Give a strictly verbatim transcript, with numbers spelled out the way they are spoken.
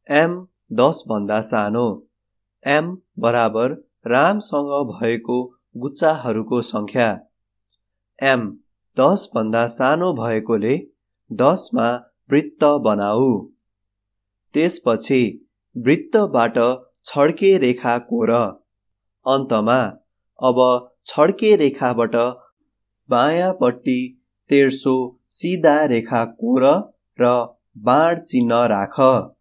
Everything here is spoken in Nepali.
एम दस भन्दा सानो। एम बराबर रामसँग भएको गुच्चाहरूको संख्या। एम दस भन्दा सानो भएकोले दसमा वृत्त बनाऊ। त्यसपछि वृत्तबाट छड्के रेखा कोर। अन्तमा अब छड्के रेखाबाट बायाँपट्टि तेर्सो सिधा रेखा कोर र बाण चिन्ह राख।